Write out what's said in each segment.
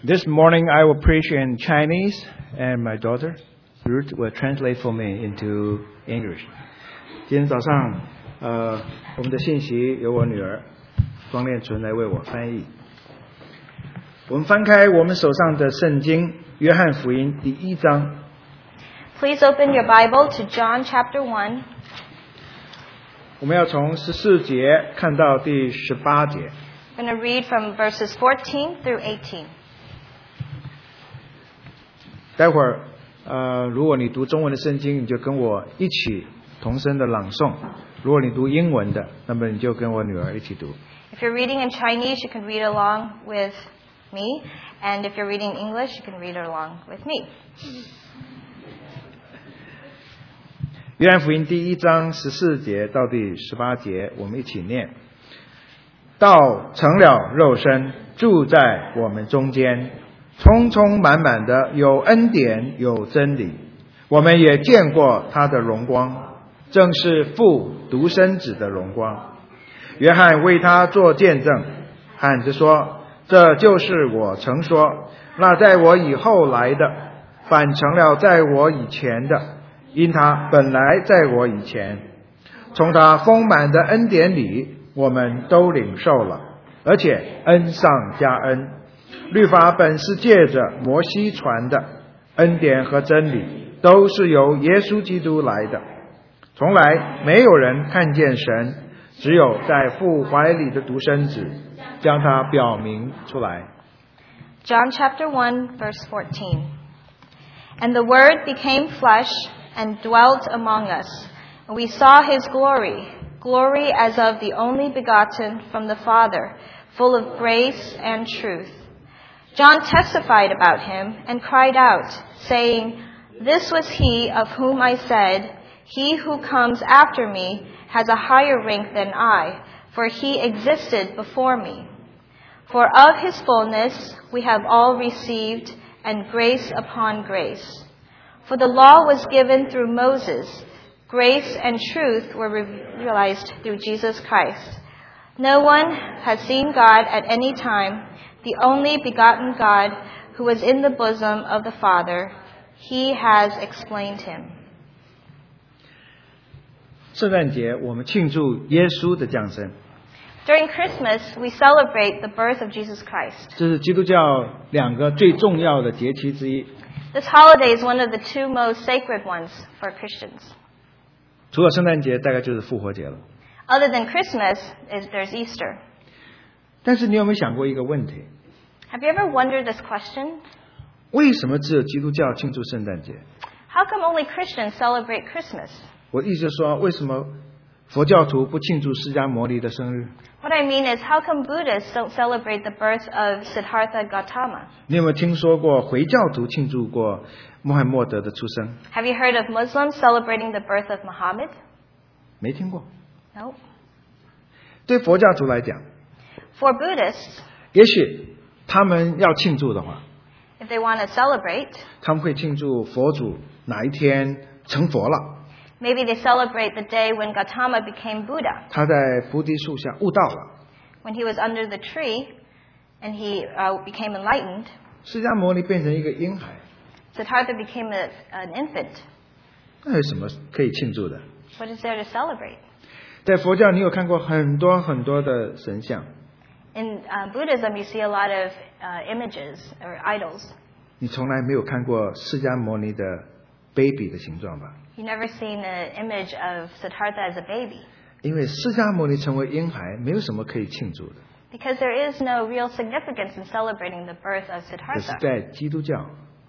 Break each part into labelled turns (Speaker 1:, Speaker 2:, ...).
Speaker 1: This morning I will preach in Chinese, and my daughter Ruth will translate for me into English. 今天早上，我们的信息由我女儿庄炼纯来为我翻译。我们翻开我们手上的圣经《约翰福音》第1章。
Speaker 2: Please open your Bible to John chapter 1.
Speaker 1: 我们要从14节看到第18节。
Speaker 2: I'm going to read from verses 14 through 18.
Speaker 1: 待会儿，如果你读中文的圣经，你就跟我一起同声的朗诵；如果你读英文的，那么你就跟我女儿一起读。
Speaker 2: If you're reading in Chinese, you can read along with me, and if you're reading English, you can read along with me.
Speaker 1: 约翰福音第1章14节到第18节，我们一起念：道成了肉身，住在我们中间，充充满满的有恩典有真理。我们也见过他的荣光，正是父独生子的荣光。约翰为他做见证，喊着说：这就是我曾说，那在我以后来的，反成了在我以前的，因他本来在我以前。从他丰满的恩典里，我们都领受了，而且恩上加恩。律法本是借着摩西传的，恩典和真理都是由耶稣基督来的。从来没有人看见神，只有在父怀里的独生子将他表明出来。
Speaker 2: John chapter 1, verse 14. And the Word became flesh and dwelt among us, and we saw his glory, glory as of the only begotten from the Father, full of grace and truth. John testified about him and cried out, saying, This was he of whom I said, He who comes after me has a higher rank than I, for he existed before me. For of his fullness we have all received, and grace upon grace. For the law was given through Moses, grace and truth were realized through Jesus Christ. No one has seen God at any time, the only begotten God who was in the bosom of the Father. He has explained him.
Speaker 1: 圣诞节我们庆祝耶稣的降生，
Speaker 2: During Christmas, we celebrate the birth of Jesus Christ.
Speaker 1: 这是基督教2个最重要的节期之一。
Speaker 2: This holiday is one of the 2 most sacred ones for Christians.
Speaker 1: 除了圣诞节，大概就是复活节了。
Speaker 2: Other than Christmas, there's Easter.
Speaker 1: 但是你有没有想过一个问题？
Speaker 2: Have you ever wondered this question?
Speaker 1: 为什么只有基督教庆祝圣诞节？
Speaker 2: How come only Christians celebrate Christmas?
Speaker 1: 我意思就是说，为什么佛教徒不庆祝释迦牟尼的生日？
Speaker 2: What I mean is, how come Buddhists don't celebrate the birth of Siddhartha Gautama?
Speaker 1: 你有没有听说过回教徒庆祝过穆罕默德的出生？
Speaker 2: Have you heard of Muslims celebrating the birth of Muhammad?
Speaker 1: 没听过。
Speaker 2: No.
Speaker 1: 对佛教徒来讲，
Speaker 2: For Buddhists,
Speaker 1: 也许他们要庆祝的话，
Speaker 2: if they want to celebrate,
Speaker 1: 他们会庆祝佛祖哪一天成佛了，
Speaker 2: maybe they celebrate the day when Gautama became Buddha,
Speaker 1: 他在菩提树下悟道了，
Speaker 2: when he was under the tree and he became enlightened.
Speaker 1: 释迦牟尼变成一个婴孩，
Speaker 2: Siddhartha became an infant.
Speaker 1: 那有什么可以庆祝的？
Speaker 2: What is there to celebrate?
Speaker 1: 在佛教，你有看过很多很多的神像，
Speaker 2: In Buddhism, you see a lot of images or idols.
Speaker 1: 你从来没有看过释迦牟尼的 baby 的形状吧？
Speaker 2: You've never seen an image of Siddhartha as a baby.
Speaker 1: 因为释迦牟尼成为婴孩，没有什么可以庆祝的。
Speaker 2: Because there is no real significance in celebrating the birth of
Speaker 1: 可是
Speaker 2: Siddhartha.
Speaker 1: 在基督教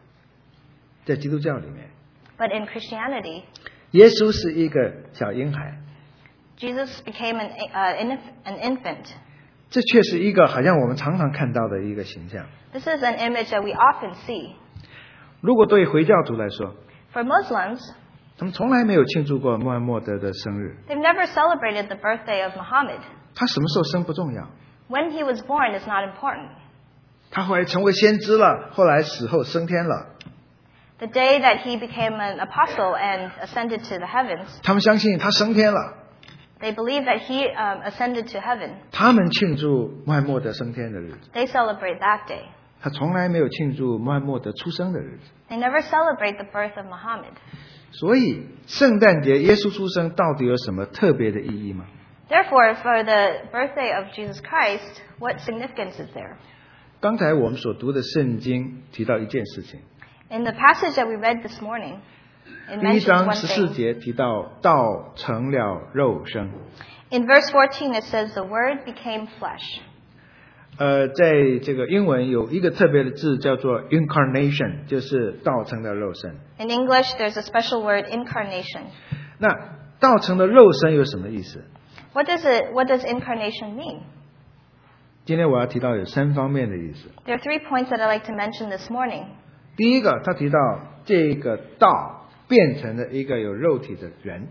Speaker 1: 里面，
Speaker 2: But in Christianity,
Speaker 1: 耶稣是一个小婴孩，
Speaker 2: Jesus became an infant.
Speaker 1: 这却是一个好像我们常常看到的一个形象。
Speaker 2: This is an image that we often see.
Speaker 1: 如果对回教徒来说，
Speaker 2: For Muslims,
Speaker 1: 他们从来没有庆祝过穆罕默德的生日，
Speaker 2: they've never celebrated the birthday of Muhammad.
Speaker 1: 他什么时候生不重要，
Speaker 2: When he was born is not important.
Speaker 1: 他后来成为先知了，后来死后升天了，
Speaker 2: The day that he became an apostle and ascended to the heavens,
Speaker 1: 他们相信他升天了，
Speaker 2: they believe that he ascended to heaven.
Speaker 1: 他们庆祝穆罕默德升天的日子。
Speaker 2: They celebrate that day.
Speaker 1: 他从来没有庆祝穆罕默德出生的日子。
Speaker 2: They never celebrate the birth of Muhammad.
Speaker 1: 所以圣诞节耶稣出生到底有什么特别的意义吗？
Speaker 2: Therefore, for the birthday of Jesus Christ, what significance is there?
Speaker 1: 刚才我们所读的圣经提到一件事情，
Speaker 2: In the passage that we read this morning, it
Speaker 1: 第一
Speaker 2: mentions
Speaker 1: 章
Speaker 2: one
Speaker 1: 14
Speaker 2: thing.
Speaker 1: 节提到道成了肉身。
Speaker 2: In verse 14, it says, the Word became flesh.
Speaker 1: 在这个英文有一个特别的字叫做 incarnation， 就是道成了肉身。
Speaker 2: In English, there's a special word, incarnation.
Speaker 1: 那道成了肉身有什么意思？
Speaker 2: What does incarnation mean?
Speaker 1: 今天我要提到有3方面的意思。
Speaker 2: There are 3 points that I'd like to mention this morning.
Speaker 1: 第一个，他提到这个道变成了一个有肉体的人。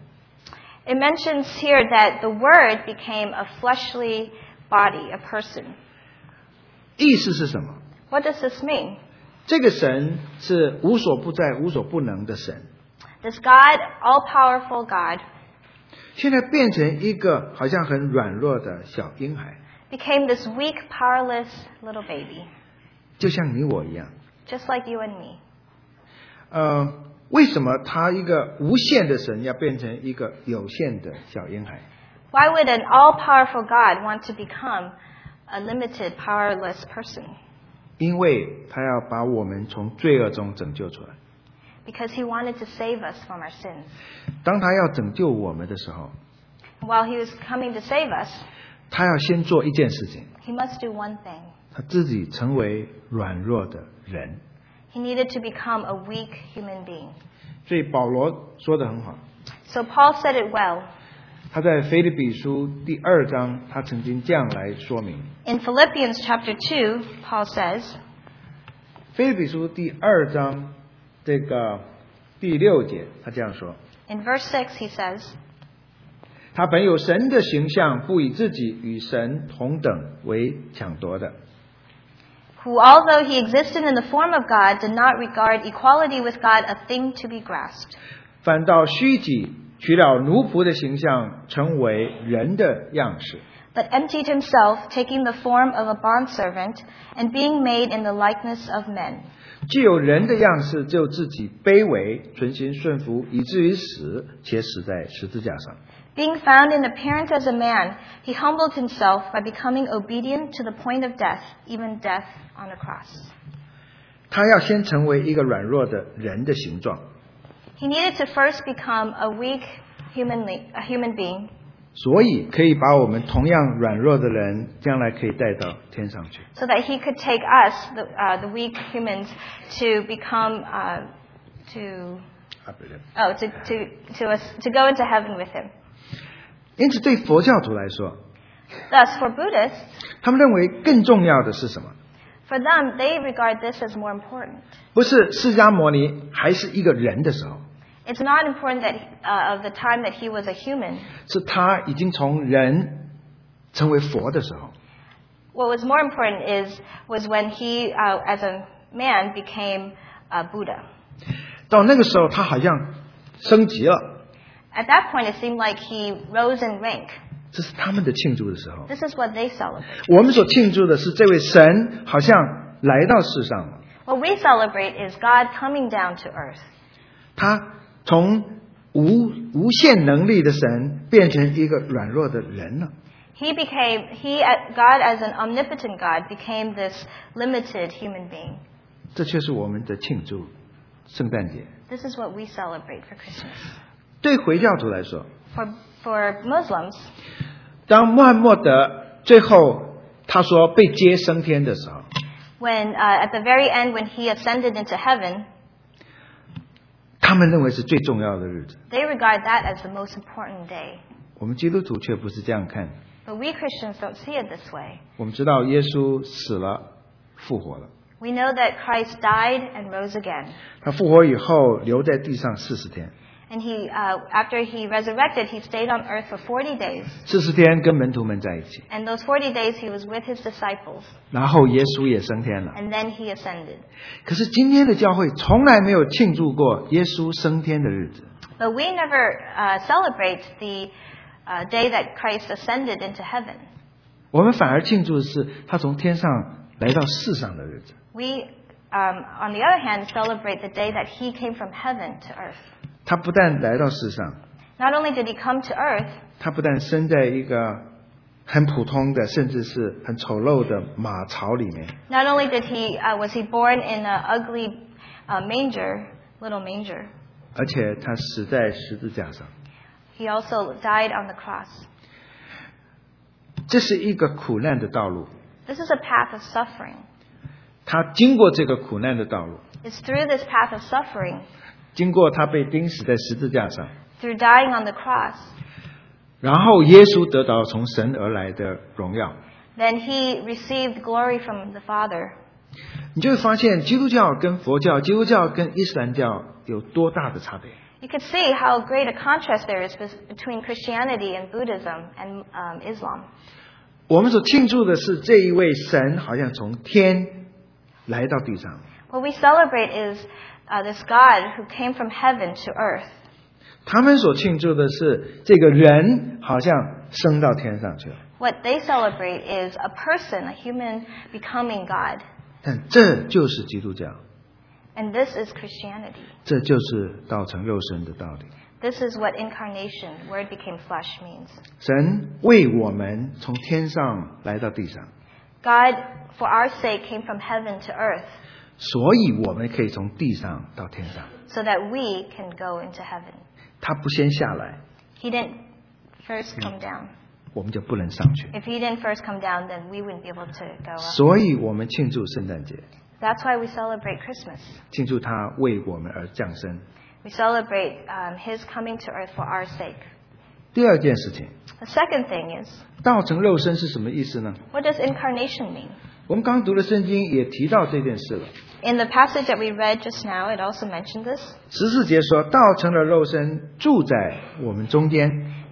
Speaker 2: It mentions here that the Word became a fleshly body, a person.
Speaker 1: 意思是什么？
Speaker 2: What does this mean?
Speaker 1: 这个神是无所不在、无所不能的神，
Speaker 2: This God, all-powerful God,
Speaker 1: 现在变成一个好像很软弱的小婴孩，
Speaker 2: became this weak, powerless little baby,
Speaker 1: 就像你我一样。
Speaker 2: just like you and me.
Speaker 1: 为什么他一个无限的神要变成一个有限的小婴孩？
Speaker 2: Why would an all-powerful God want to become a limited, powerless person?
Speaker 1: 因为他要把我们从罪恶中拯救出来。
Speaker 2: Because he wanted to save us from our sins.
Speaker 1: 当他要拯救我们的时候，
Speaker 2: While he was coming to save us,
Speaker 1: 他要先做一件事情，
Speaker 2: he must do one thing.
Speaker 1: 他自己成为软弱的人。
Speaker 2: He needed to become a weak human being.
Speaker 1: 所以保罗说得很好，
Speaker 2: So Paul said it well.
Speaker 1: 他在腓立比书第2章，他曾经这样来说明。
Speaker 2: In Philippians chapter 2, Paul says,
Speaker 1: 腓立比书第2章这个第6节，他这样说：
Speaker 2: in verse 6, he says,
Speaker 1: 他本有神的形象，不以自己与神同等为抢夺的，
Speaker 2: who, although he existed in the form of God, did not regard equality with God a thing to be grasped,
Speaker 1: 反倒虚己，取了奴仆的形象，成为人的样式。
Speaker 2: but emptied himself, taking the form of a bondservant, and being made in the likeness of men.
Speaker 1: 既有人的样式，就自己卑微，存心顺服，以至于死，且死在十字架上。
Speaker 2: Being found in appearance as a man, he humbled himself by becoming obedient to the point of death, even death on a cross.
Speaker 1: 他要先成为一个软弱的人的形状，
Speaker 2: He needed to first become a weak human being,
Speaker 1: 所以可以把我们同样软弱的人，将来可以带到天上去。
Speaker 2: so that he could take us, the weak humans, to become to go into heaven with him.
Speaker 1: 因此，对佛教徒来说，
Speaker 2: Thus, for Buddhists,
Speaker 1: 他们认为更重要的是什么？
Speaker 2: for them, they regard this as more important.
Speaker 1: 不是释迦牟尼还是一个人的时候，
Speaker 2: It's not important that of the time that he was a human.
Speaker 1: 是他已经从人成为佛的时候。
Speaker 2: What was more important was when he, as a man, became Buddha.
Speaker 1: 到那个时候，他好像升级了，
Speaker 2: At that point, it seemed like he rose in rank.
Speaker 1: 这是他们的庆祝的时候。
Speaker 2: This is what they celebrate.
Speaker 1: 我们所庆祝的是这位神好像来到世上了，
Speaker 2: What we celebrate is God coming down to earth.
Speaker 1: 他从无限能力的神变成一个软弱的人了。
Speaker 2: God as an omnipotent God became this limited human being.
Speaker 1: 这却是我们的庆祝，圣诞节。
Speaker 2: This is what we celebrate for Christmas.
Speaker 1: 对回教徒来说，
Speaker 2: For Muslims,
Speaker 1: 当穆罕默德最后他说被接升天的时候，
Speaker 2: when at the very end when he ascended into heaven,
Speaker 1: 他们认为是最重要的日子。
Speaker 2: they regard that as the most important day.
Speaker 1: 我们基督徒却不是这样看。
Speaker 2: But we Christians don't see it this way.
Speaker 1: 我们知道耶稣死了，复活了。
Speaker 2: We know that Christ died and rose again.
Speaker 1: 他复活以后留在地上40天，
Speaker 2: And after he resurrected, he stayed on earth for 40 days.
Speaker 1: 40天跟门徒们在一起，
Speaker 2: And those 40 days he was with his disciples.
Speaker 1: 然后耶稣也升天了。
Speaker 2: And then he ascended.
Speaker 1: 可是今天的教会从来没有庆祝过耶稣升天的日子。
Speaker 2: But we never celebrate the day that Christ ascended into heaven.
Speaker 1: 我们反而庆祝的是他从天上来到世上的日子。
Speaker 2: We, on the other hand, celebrate the day that he came from heaven to earth.
Speaker 1: 他不但来到世上，
Speaker 2: Not only did he come to earth,
Speaker 1: 他不但生在一个很普通的，甚至是很丑陋的马槽里面，
Speaker 2: not only was he born in an ugly little manger,
Speaker 1: 而且他死在十字架上。
Speaker 2: he also died on the cross.
Speaker 1: 这是一个苦难的道路，
Speaker 2: This is a path of suffering.
Speaker 1: 他经过这个苦难的道路，
Speaker 2: It's through this path of suffering,
Speaker 1: 经过他被钉死在十字架上，
Speaker 2: through dying on the cross,
Speaker 1: 然后耶稣得到从神而来的荣耀。
Speaker 2: then he received glory from the Father.
Speaker 1: 你就会发现基督教跟佛教、基督教跟伊斯兰教有多大的差别。
Speaker 2: You could see how great a contrast there is between Christianity and Buddhism and Islam.
Speaker 1: 我们所庆祝的是这一位神好像从天来到地上，
Speaker 2: What we celebrate is this God who came from heaven to earth.
Speaker 1: 他们所庆祝的是这个人好像升到天上去了。
Speaker 2: What they celebrate is a person, a human, becoming God.
Speaker 1: 但这就是基督教，
Speaker 2: And this is Christianity.
Speaker 1: 这就是道成肉身的道理。
Speaker 2: This is what incarnation, Word became flesh, means.
Speaker 1: 神为我们从天上来到地上，
Speaker 2: God, for our sake, came from heaven to earth
Speaker 1: 所以我们可以从地上到天上。
Speaker 2: so that we can go into heaven.
Speaker 1: 他不先下来，
Speaker 2: He didn't first come down.
Speaker 1: 我们就不能上去。
Speaker 2: If he didn't first come down, then we wouldn't be able to go up.
Speaker 1: 所以我们庆祝圣诞节，
Speaker 2: That's why we celebrate Christmas.
Speaker 1: 庆祝他为我们而降生。
Speaker 2: We celebrate his coming to earth for our sake.
Speaker 1: 第二件事情，
Speaker 2: The second thing is,
Speaker 1: 道成肉身是什么意思呢？
Speaker 2: what does incarnation mean?
Speaker 1: 我们刚读的圣经也提到这件事了。
Speaker 2: In the passage that we read just now, it also mentioned this.
Speaker 1: 14节说，道成了肉身，住在我们中间。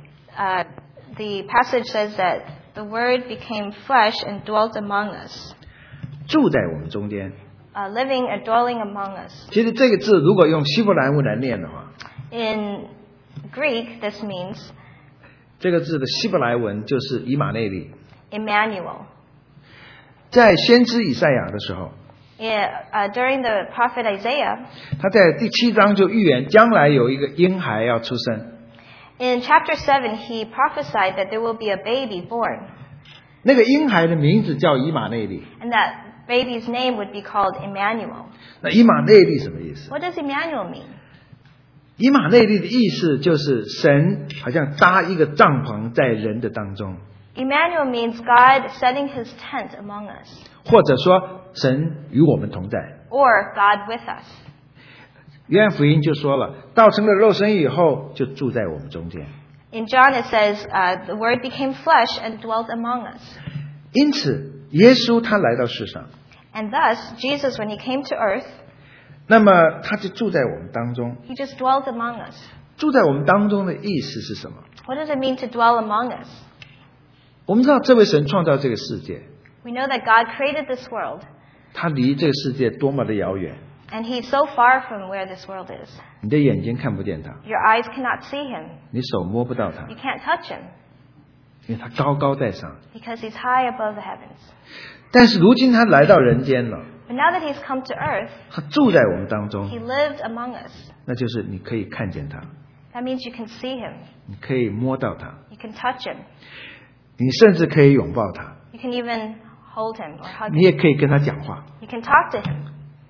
Speaker 2: The passage says that the Word became flesh and dwelt among us,
Speaker 1: 住在我们中间。
Speaker 2: living and dwelling among us.
Speaker 1: 其实这个字如果用希伯来文来念的话，
Speaker 2: In Greek, this means
Speaker 1: 这个字的希伯来文就是以马内利。
Speaker 2: Emmanuel.
Speaker 1: 在先知以赛亚的时候，
Speaker 2: During the prophet Isaiah,
Speaker 1: 他在第7章就预言将来有一个婴孩要出生。
Speaker 2: in chapter 7, he prophesied that there will be a baby born,
Speaker 1: 那个婴孩的名字叫以马内利。
Speaker 2: and that baby's name would be called Emmanuel.
Speaker 1: 那以马内利什么意思？
Speaker 2: What does Emmanuel mean?
Speaker 1: 以马内利的意思就是神好像搭一个帐篷在人的当中，
Speaker 2: Emmanuel means God setting his tent among us,
Speaker 1: 或者说神与我们同在。
Speaker 2: or God with us.
Speaker 1: 约翰福音就说了，道成了肉身以后就住在我们中间。
Speaker 2: In John it says, the Word became flesh and dwelt among us.
Speaker 1: 因此耶稣他来到世上，
Speaker 2: And thus, Jesus, when he came to earth,
Speaker 1: 那么他就住在我们当中。
Speaker 2: he just dwelt among us.
Speaker 1: 住在我们当中的意思是什么？
Speaker 2: What does it mean to dwell among us?
Speaker 1: 我们知道这位神创造这个世界，
Speaker 2: We know that God created this world,
Speaker 1: 他离这个世界多么的遥远，
Speaker 2: and he's so far from where this world is.
Speaker 1: 你的眼睛看不见他，
Speaker 2: Your eyes cannot see him.
Speaker 1: 你手摸不到他，
Speaker 2: You can't touch him,
Speaker 1: 因为他高高在上。
Speaker 2: because he's high above the heavens.
Speaker 1: 但是如今他来到人间了，
Speaker 2: But now that he's come to earth,
Speaker 1: 他住在我们当
Speaker 2: he
Speaker 1: 中，
Speaker 2: lived among us.
Speaker 1: 那就是你可以看见他，
Speaker 2: That means you can see him.
Speaker 1: 你可以摸到他，
Speaker 2: You can touch him.
Speaker 1: 你甚至可以拥抱他，
Speaker 2: You can even hold him or hug
Speaker 1: 你
Speaker 2: him.
Speaker 1: 也可以跟他讲话。
Speaker 2: You can talk to him.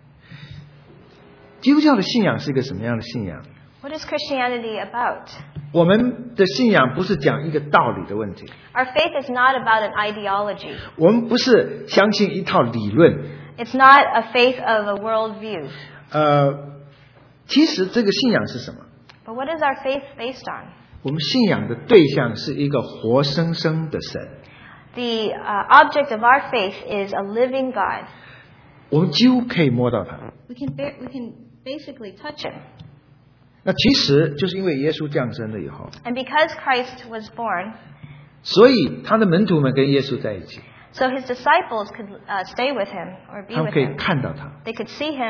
Speaker 1: 基督教的信仰是一个什么样的信仰？
Speaker 2: What is Christianity about?
Speaker 1: 我们的信仰不是讲一个道理的问题，
Speaker 2: Our faith is not about an ideology.
Speaker 1: 我们不是相信一套理论。
Speaker 2: It's not a faith of a worldview.
Speaker 1: 其实这个信仰是什么？
Speaker 2: But what is our faith based on?
Speaker 1: 我们信仰的对象是一个活生生的神，
Speaker 2: The object of our faith is a living God.
Speaker 1: 我们几乎可以摸到他。
Speaker 2: We can basically touch him.
Speaker 1: 那其实就是因为耶稣降生了以后，
Speaker 2: And because Christ was born,
Speaker 1: 所以他的门徒们跟耶稣在一起，
Speaker 2: so his disciples could stay with him or be
Speaker 1: 他们
Speaker 2: with
Speaker 1: 可以
Speaker 2: him.
Speaker 1: 看到他，
Speaker 2: They could see him,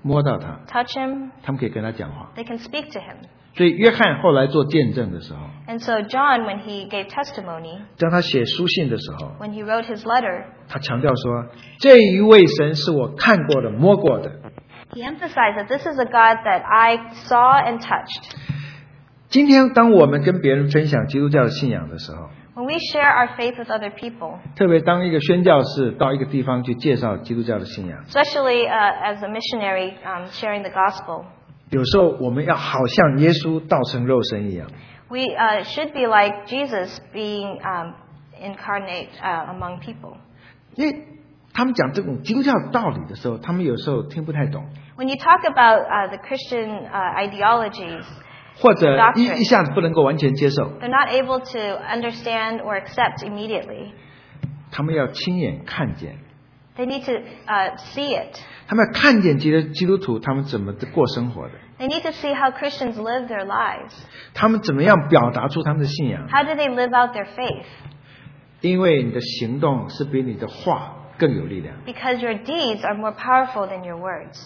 Speaker 1: 摸到他，
Speaker 2: touch him,
Speaker 1: 他们可以跟他讲话。
Speaker 2: they can speak to him.
Speaker 1: 所以约翰后来做见证的时候，
Speaker 2: And so John, when he gave testimony,
Speaker 1: 当他写书信的时候，
Speaker 2: when he wrote his letter,
Speaker 1: 他强调说，这一位神是我看过的、摸过的。
Speaker 2: he emphasized that this is a God that I saw and touched.
Speaker 1: 今天当我们跟别人分享基督教的信仰的时候，
Speaker 2: When we share our faith with other people,
Speaker 1: 特别当一个宣教士到一个地方去介绍基督教的信仰，
Speaker 2: especially as a missionary sharing the gospel,
Speaker 1: 有时候我们要好像耶稣道成肉身一样，
Speaker 2: we should be like Jesus being incarnate among people.
Speaker 1: 因为他们讲这种基督教的道理的时候，他们有时候听不太懂，
Speaker 2: When you talk about the Christian ideologies,
Speaker 1: 或者
Speaker 2: Doctrine.
Speaker 1: 一下子不能够完全接受，
Speaker 2: they're not able to understand or accept immediately.
Speaker 1: 他们要亲眼看见，
Speaker 2: They need to see it.
Speaker 1: 他们要看见基督徒他们怎么过生活的，
Speaker 2: They need to see how Christians live their lives.
Speaker 1: 他们怎么样表达出他们的信仰，
Speaker 2: How do they live out their faith?
Speaker 1: 因为你的行动是比你的话更有力量。
Speaker 2: Because your deeds are more powerful than your words.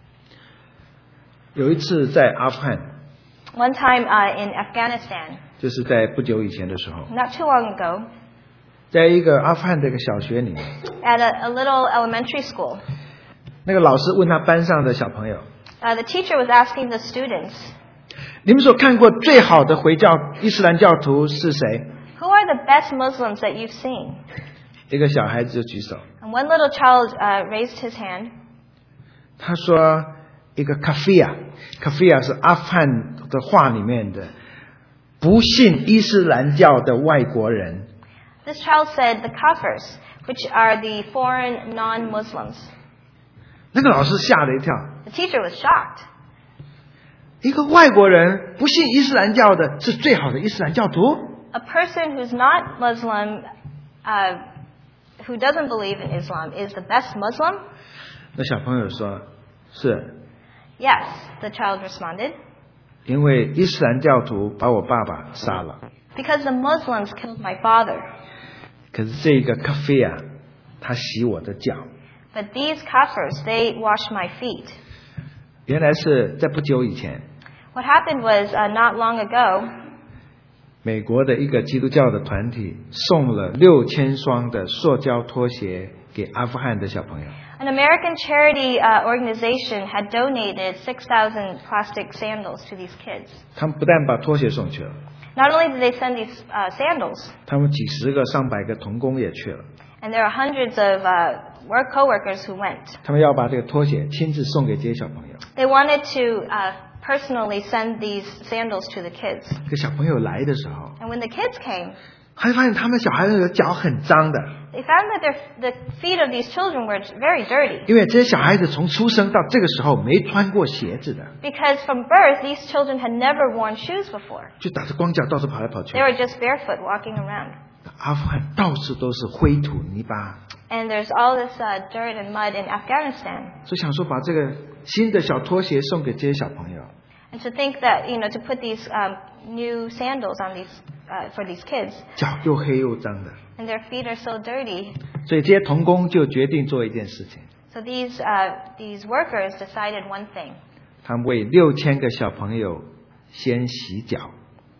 Speaker 1: 有一次在阿富汗，
Speaker 2: One time in Afghanistan,
Speaker 1: 就是在不久以前的时候，
Speaker 2: not too long ago,
Speaker 1: 在一个阿富汗的一个小学里面，
Speaker 2: at a little elementary school,
Speaker 1: 那个老师问他班上的小朋友，
Speaker 2: the teacher was asking the students,
Speaker 1: 你们所看过最好的回教伊斯兰教徒是谁？
Speaker 2: who are the best Muslims that you've seen?
Speaker 1: 一个小孩子就举手，
Speaker 2: And one little child raised his hand.
Speaker 1: 他说一个卡菲亚，卡菲亚是阿富汗的话里面的不信伊斯兰教的外国人。
Speaker 2: This child said the Kafirs, which are the foreign non-Muslims.
Speaker 1: 那个老师吓了一跳，
Speaker 2: The teacher was shocked.
Speaker 1: 一个外国人不信伊斯兰教的是最好的伊斯兰教徒？
Speaker 2: A person who's not Muslim, who doesn't believe in Islam, is the best Muslim?
Speaker 1: 那小朋友说是，
Speaker 2: Yes, the child responded.
Speaker 1: 因为伊斯兰教徒把我爸爸杀了。
Speaker 2: Because the Muslims killed my father.
Speaker 1: 可是这个咖啡啊，他洗我的脚。
Speaker 2: But these Kafirs, they washed my feet.
Speaker 1: 原来是在不久以前，
Speaker 2: What happened was, not long ago,
Speaker 1: 美国的一个基督教的团体送了6000双的塑胶拖鞋给阿富汗的小朋友。
Speaker 2: an American charity organization had donated 6,000 plastic sandals to these kids.
Speaker 1: 他们不但把拖鞋送去了，
Speaker 2: Not only did they send these sandals,
Speaker 1: 他们几十个、上百个童工也去了。
Speaker 2: and there are hundreds of co-workers who went.
Speaker 1: 他们要把这个拖鞋亲自送给这些小朋友。
Speaker 2: They wanted to personally send these sandals to the kids.
Speaker 1: 这个小朋友来的时候，
Speaker 2: And when the kids came,
Speaker 1: 还发现他们小孩子的脚很脏的，
Speaker 2: they found that the feet of these children were very dirty.
Speaker 1: 因为这些小孩子从出生到这个时候没穿过鞋子的，
Speaker 2: Because from birth, these children had never worn shoes before.
Speaker 1: 就打着光脚到处跑来跑去
Speaker 2: They。were just barefoot walking around.
Speaker 1: 阿富汗到处都是灰土泥巴，
Speaker 2: And there's all this dirt and mud in Afghanistan.
Speaker 1: 所以想说把这个新的小拖鞋送给这些小朋友。
Speaker 2: And to think that, to put these new sandals on these, for these kids,
Speaker 1: 脚又黑又脏的，
Speaker 2: and their feet are so dirty.
Speaker 1: 所以这些童工就决定做一件事情，
Speaker 2: So these workers decided one thing.
Speaker 1: 他们为6000个小朋友先洗脚，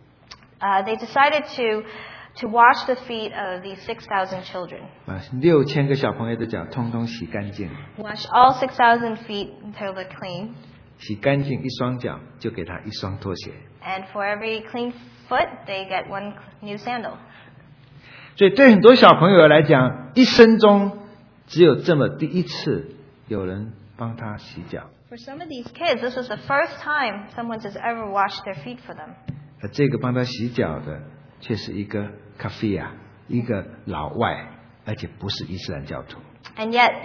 Speaker 2: They decided to wash the feet of these 6,000 children.
Speaker 1: 把6000个小朋友的脚通通洗干净，
Speaker 2: Wash all 6,000 feet until they're clean.
Speaker 1: 洗干净一双脚就给他一双拖鞋。
Speaker 2: And for every clean foot, they get one new sandal.
Speaker 1: 所以对很多小朋友来讲，一生中只有这么第一次有人帮他洗脚，
Speaker 2: For some of these kids, this is the first time someone has ever washed their feet for them.
Speaker 1: 而这个帮他洗脚的却是一个咖啡啊，一个老外，而且不是伊斯兰教徒。
Speaker 2: And yet,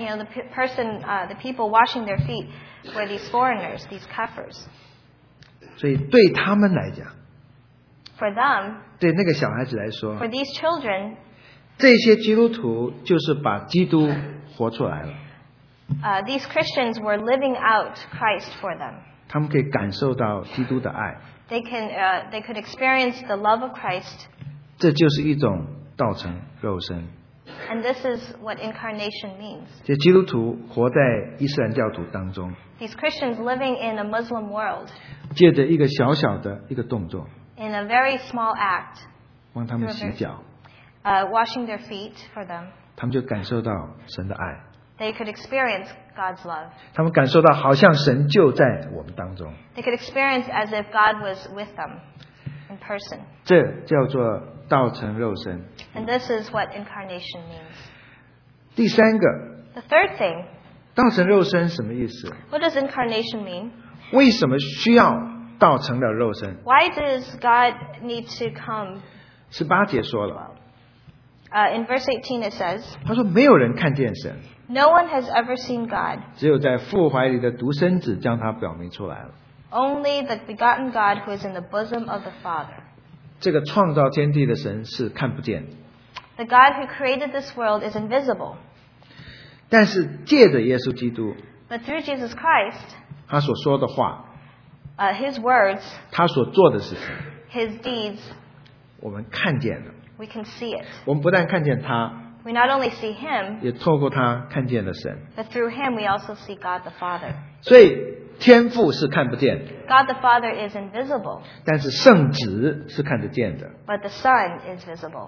Speaker 2: the people washing their feet were these foreigners, these Kafirs.
Speaker 1: 所以对他们来讲，
Speaker 2: For them,
Speaker 1: 对那个小孩子来说，
Speaker 2: for these children,
Speaker 1: 这些基督徒就是把基督活出来了，
Speaker 2: these Christians were living out Christ for them.
Speaker 1: 他们可以感受到基督的爱，
Speaker 2: They could experience the love of Christ.
Speaker 1: 这就是一种道成肉身
Speaker 2: And this is what incarnation means.
Speaker 1: 这基督徒活在伊斯兰教徒当中，
Speaker 2: These Christians living in a Muslim world,
Speaker 1: 借着一个小小的一个动作，
Speaker 2: in a very small act,
Speaker 1: 帮他们洗脚，
Speaker 2: washing their feet for them,
Speaker 1: 他们就感受到神的爱，
Speaker 2: they could experience God's love.
Speaker 1: 他们感受到好像神就在我们当中，
Speaker 2: They could experience as if God was with them in person.
Speaker 1: 这叫做道成肉身。
Speaker 2: And this is what incarnation means.
Speaker 1: 第三个，
Speaker 2: The third thing,
Speaker 1: 道成肉身什么意思？
Speaker 2: what does incarnation mean?
Speaker 1: 为什么需要道成了肉身？
Speaker 2: Why does God need to come?
Speaker 1: 18节说了，
Speaker 2: In verse 18 it says,
Speaker 1: 他说没有人看见神，
Speaker 2: no one has ever seen God.
Speaker 1: 只有在父怀里的独生子将他表明出来了。
Speaker 2: Only the begotten God who is in the bosom of the Father.
Speaker 1: 这个创造天地的神是看不见的，
Speaker 2: The God who created this world is invisible.
Speaker 1: 但是借着耶稣基督，
Speaker 2: But through Jesus Christ,
Speaker 1: 他所说的话，
Speaker 2: his words,
Speaker 1: 他所做的事情，
Speaker 2: his deeds,
Speaker 1: 我们看见了。
Speaker 2: we can see it.
Speaker 1: 我们不但看见他，
Speaker 2: We not only see him,
Speaker 1: 也透过他看见了神。
Speaker 2: but through him we also see God the Father.
Speaker 1: 所以天父是看不见的，
Speaker 2: God the Father is invisible,
Speaker 1: 但是圣子是看得见的。
Speaker 2: but the Son is visible.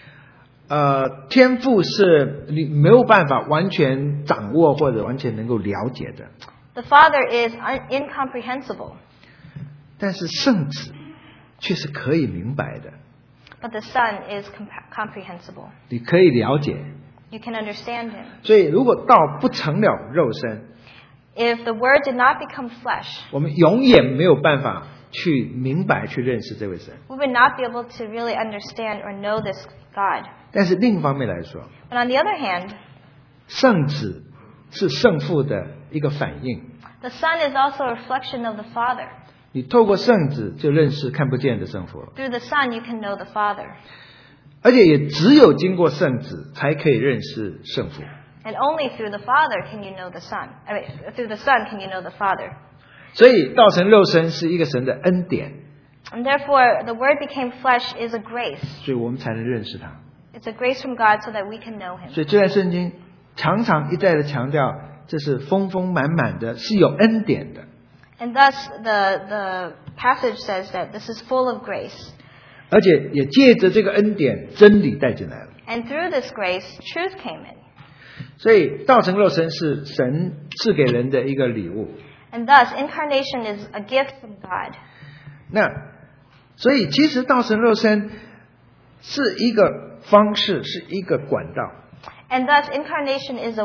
Speaker 1: 天父是你没有办法完全掌握或者完全能够了解的，
Speaker 2: The Father is incomprehensible,
Speaker 1: 但是圣子却是可以明白的，
Speaker 2: but the Son is comprehensible.
Speaker 1: 你可以了解。
Speaker 2: You can understand him.
Speaker 1: 所以如果道不成了肉身，
Speaker 2: If the Word did not become flesh,
Speaker 1: 我们永远没有办法去明白去认识这位神。
Speaker 2: we would not be able to really understand or know this God.
Speaker 1: 但是另一方面来说，
Speaker 2: But on the other hand,
Speaker 1: 圣子是圣父的一个反应。
Speaker 2: the Son is also a reflection of the Father.
Speaker 1: 你透过圣子就认识看不见的圣父了，
Speaker 2: Through the Son, you can know the Father.
Speaker 1: 而且也只有经过圣子才可以认识圣父。
Speaker 2: And only through the Father can you know the Son. Through the Son can you know the Father.
Speaker 1: 所以道成肉身是一个神的恩典，
Speaker 2: And therefore, the Word became flesh is a grace.
Speaker 1: 所以我们才能认识他。
Speaker 2: It's a grace from God so that we can know Him.
Speaker 1: 所以这段圣经常常一再的强调，这是丰丰满满的，是有恩典的。
Speaker 2: And thus, the passage says that this is full of grace.
Speaker 1: 而且也借着这个恩典，真理带进来了。
Speaker 2: And through this grace, truth came in.
Speaker 1: 所以道成肉身是神赐给人的一个礼物。
Speaker 2: And thus, incarnation is a gift from God.
Speaker 1: 那所以其实道成肉身是一个方式，是一个管道，
Speaker 2: And thus, incarnation is a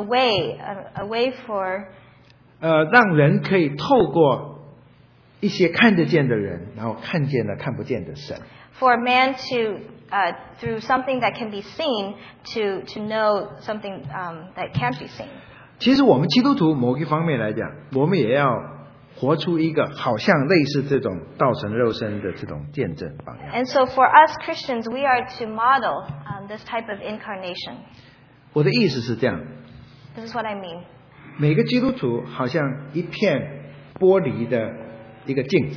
Speaker 2: way for
Speaker 1: 让人可以透过一些看得见的人，然后看见了看不见的神。
Speaker 2: man to, through something that can be seen, to know something that can't be seen.
Speaker 1: 其实我们基督徒某一方面来讲，我们也要活出一个好像类似这种道成肉身的这种见证榜样。
Speaker 2: And so for us Christians, we are to model this type of incarnation.
Speaker 1: 我的意思是这样，
Speaker 2: This is what I mean.
Speaker 1: 每个基督徒好像一片玻璃的一个镜子。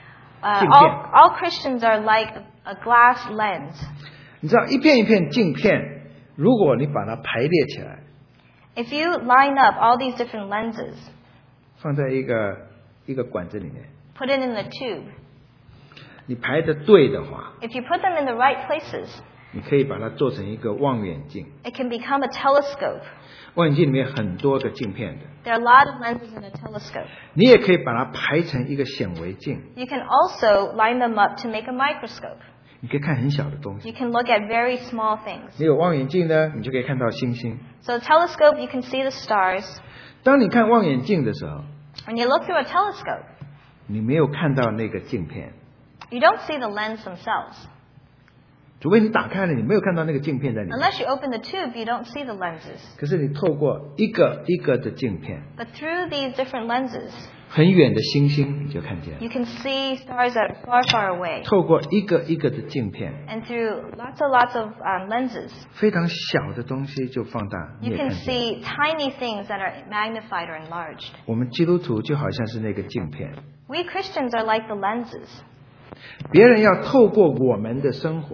Speaker 2: All Christians are like a glass lens.
Speaker 1: 你知道一片一片镜片，如果你把它排列起来，
Speaker 2: If you line up all these different lenses,
Speaker 1: 放在一个管子里面，
Speaker 2: put it in the tube,
Speaker 1: 你排的对的话，
Speaker 2: if you put them in the right places,
Speaker 1: 你可以把它做成一个望远镜。
Speaker 2: it can become a telescope.
Speaker 1: 望远镜里面很多个镜片的，
Speaker 2: There are a lot of lenses in a telescope.
Speaker 1: 你也可以把它排成一个显微镜，
Speaker 2: You can also line them up to make a microscope.
Speaker 1: 你可以看很小的东西。
Speaker 2: You can look at very small things.
Speaker 1: 你有望远镜呢，你就可以看到星星。
Speaker 2: So a telescope, you can see the stars.
Speaker 1: 当你看望远镜的时候，
Speaker 2: When you look through a telescope,
Speaker 1: 你没有看到那个镜片，
Speaker 2: you don't see the lens themselves.
Speaker 1: 除非你打开了，你没有看到那个镜片在里面。
Speaker 2: Unless you open the tube, you don't see the lenses.
Speaker 1: 可是你透过一个一个的镜片，
Speaker 2: But through these different lenses,
Speaker 1: 很远的星星你就看见了。
Speaker 2: you can see stars that are far, far away.
Speaker 1: 透过一个一个的镜片，
Speaker 2: And through lots of lenses,
Speaker 1: 非常小的东西就放大，你
Speaker 2: you
Speaker 1: 也
Speaker 2: can
Speaker 1: 看见。
Speaker 2: see tiny things that are magnified or enlarged.
Speaker 1: 我们基督徒就好像是那个镜片，
Speaker 2: We Christians are like the lenses.
Speaker 1: 别人要透过我们的生活，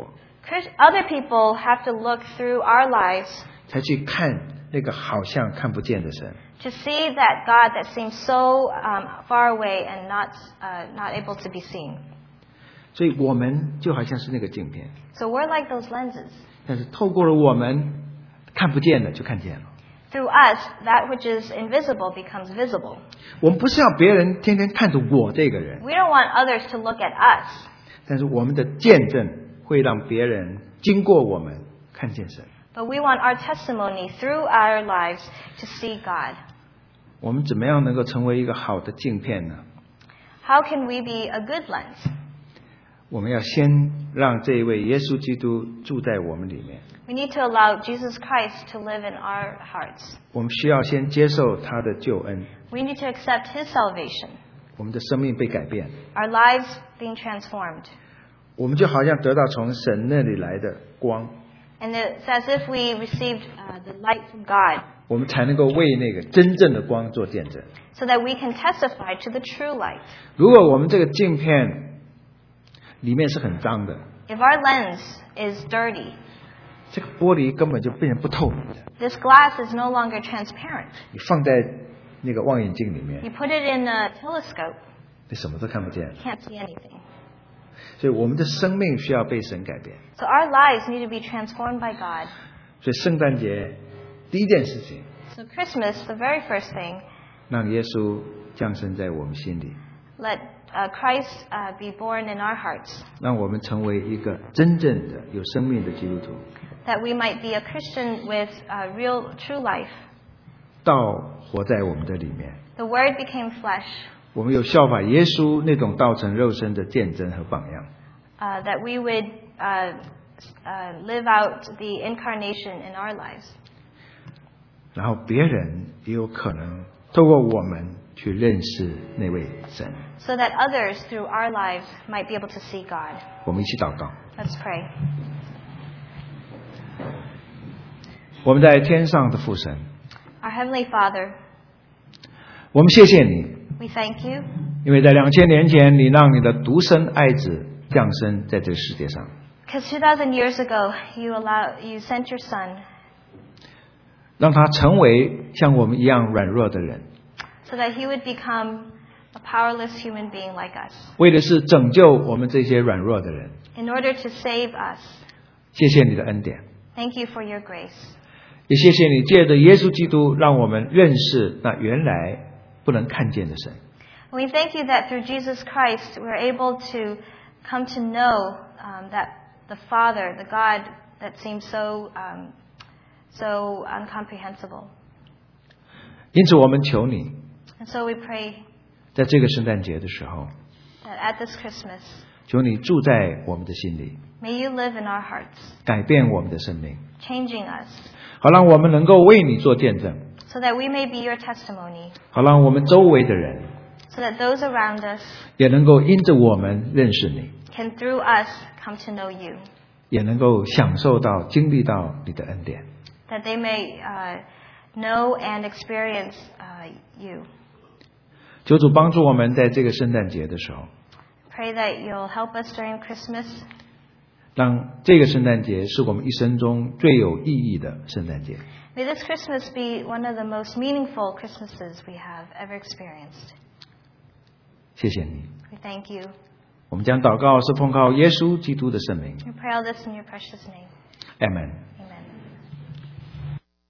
Speaker 2: Other people have to look through our lives
Speaker 1: 才去看那个好像看不见的神。
Speaker 2: to see that God that seems so far away and not able to be seen.
Speaker 1: 所以我们就好像是那个镜片，
Speaker 2: So we're like those lenses.
Speaker 1: 但是透过了我们看不见的就看见了。
Speaker 2: Through us, that which is invisible becomes visible.
Speaker 1: 我们不是要别人天天看着我这个人，
Speaker 2: We don't want others to look at us,
Speaker 1: 但是我们的见证会让别人经过我们看见神。
Speaker 2: but we want our testimony through our lives to see God.
Speaker 1: 我们怎么样能够成为一个好的镜片呢？
Speaker 2: How can we be a good lens?
Speaker 1: 我们要先让这一位耶稣基督住在我们里面，
Speaker 2: We need to allow Jesus Christ to live in our hearts.
Speaker 1: 我们需要先接受他的救恩，
Speaker 2: We need to accept His salvation,
Speaker 1: 我们的生命被改变，
Speaker 2: our lives being transformed.
Speaker 1: 我们就好像得到从神那里来的光，
Speaker 2: And it's as if we received the light from God,
Speaker 1: 我们才能够为那个真正的光做见证。
Speaker 2: so that we can testify to the true light.
Speaker 1: 如果我们这个镜片里面是很脏的，
Speaker 2: If our lens is dirty,
Speaker 1: 这个玻璃根本就变成不透明的。
Speaker 2: this glass is no longer transparent.
Speaker 1: 你放在那个望远镜里面，
Speaker 2: You put it in a telescope,
Speaker 1: 你什么都看不见。
Speaker 2: you can't see anything.
Speaker 1: 所以我们的生命需要被神改变。
Speaker 2: So our lives need to be transformed by God.
Speaker 1: 所以圣诞节第一件事情，
Speaker 2: So Christmas, the very first thing,
Speaker 1: 让耶稣降生在我们心里，
Speaker 2: let Christ be born in our hearts,
Speaker 1: 让我们成为一个真正的有生命的基督徒，
Speaker 2: that we might be a Christian with real, true life.
Speaker 1: 道活在我们的里面。
Speaker 2: The Word became flesh,
Speaker 1: 我们有效法耶稣那种道成肉身的见证和榜样。
Speaker 2: that we would live out the incarnation in our lives,
Speaker 1: 然后别人也有可能透过我们去认识那位神。
Speaker 2: so that others through our lives might be able to see God.
Speaker 1: 我们一起祷告。
Speaker 2: Let's pray.
Speaker 1: 我们在天上的父神，
Speaker 2: Our Heavenly Father,
Speaker 1: 我们谢谢你，
Speaker 2: we thank you
Speaker 1: 因为在2000年前，你让你的独生爱子降生在这个世界上，
Speaker 2: because 2,000 years ago you sent your Son
Speaker 1: 让他成为像我们一样软弱的人，
Speaker 2: so that He would become a powerless human being like us,
Speaker 1: 为的是拯救我们这些软弱的人。
Speaker 2: in order to save us.
Speaker 1: 谢谢你的恩典，
Speaker 2: Thank you for your grace.
Speaker 1: 也谢谢你借着耶稣基督，让我们认识那原来不能看见的神。
Speaker 2: We thank you that through Jesus Christ we're able to come to know that the Father, the God that seems so incomprehensible.
Speaker 1: 因此，我们求你，
Speaker 2: And so we pray
Speaker 1: 在这个圣诞节的时候，
Speaker 2: that at this Christmas,
Speaker 1: 求你住在我们的心里，
Speaker 2: may you live in our hearts,
Speaker 1: 改变我们的生命，
Speaker 2: changing us,
Speaker 1: 好让我们能够为你做见证，
Speaker 2: so that we may be your testimony,
Speaker 1: 好让我们周围的人
Speaker 2: so that those around us
Speaker 1: 也能够因着我们认识你，
Speaker 2: can through us come to know you,
Speaker 1: 也能够享受到、经历到你的恩典。
Speaker 2: that they may know and experience you.
Speaker 1: 求主帮助我们在这个圣诞节的时候，
Speaker 2: Pray that you'll help us during Christmas,
Speaker 1: 让这个圣诞节是我们一生中最有意义的圣诞节。
Speaker 2: May this Christmas be one of the most meaningful Christmases we have ever experienced.
Speaker 1: 谢谢你，
Speaker 2: We thank you.
Speaker 1: 我们将祷告是奉靠耶稣基督的圣名。
Speaker 2: We pray all this in your precious name.
Speaker 1: Amen。